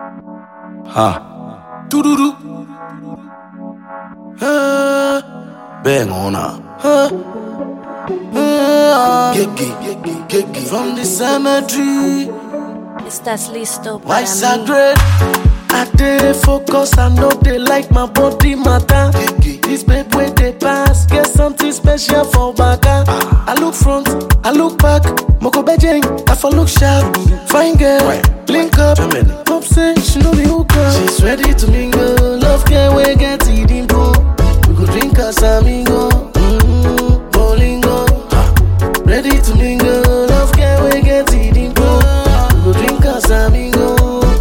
Ha. Tururu. Bang on her. Gigi. From the cemetery. Estás listo para Why mí. sacred? I dey focus, I know they like my body matter. This babe when they pass, get something special for Baka. I look front, I look back, Moko Bejeng, I for look sharp. Fine girl, link up, hope say she know the hooker. She's ready to mingle, love girl we get it in bro. We go drink us amigo, Bolingo. Ready to mingle, love girl we get it in bro. We go drink us amigo.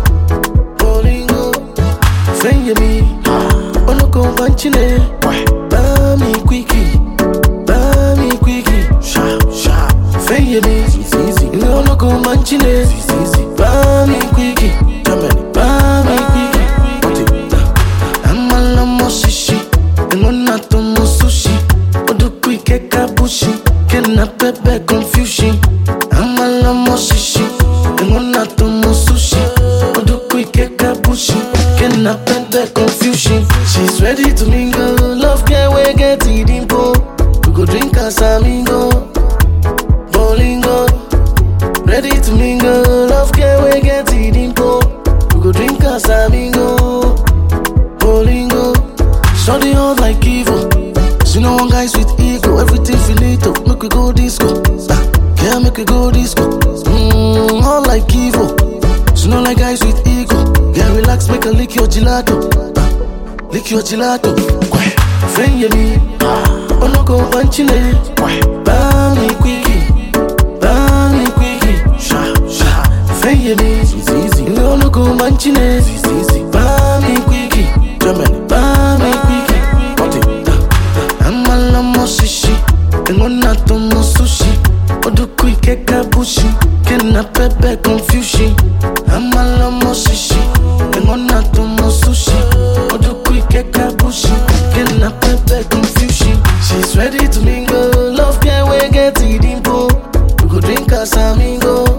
Frenye mi, ono ko banchine. Bami quickie, Frenye mi, ono ko banchine. Bami quickie, Amala mo shishi, engona tomo sushi. Odo quickie kabushi, kena pepe confusion. Amala mo shishi, engona tomo sushi. Odo quickie kabushi. Can I bend the confusion? She's ready to mingle. Love girl, we get it in po. We go drink us amigo. Bolingo. Ready to mingle. Love girl, we get it in po. We go drink us amigo. Bolingo. Study hard like evil. She know one guys with ego. Everything finito. Make we go disco. Yeah, make we go disco. Hard like evil. She know like guys with ego. Yeah, relax, make her lick your gelato. Lick your gelato. Frenye mi, ono ko banchine. Bami quickie, Frenye mi, ono ko banchine. Bami quickie, Amala mo shishi, engona tomo sushi. Odo quickie kabushi, kena pepe confusion. Amala mo shishi, engona tomo sushi. Odo quickie kabushi, kena pepe confusion. She's ready to mingle, love girl we get it in po. We go drink us amigo.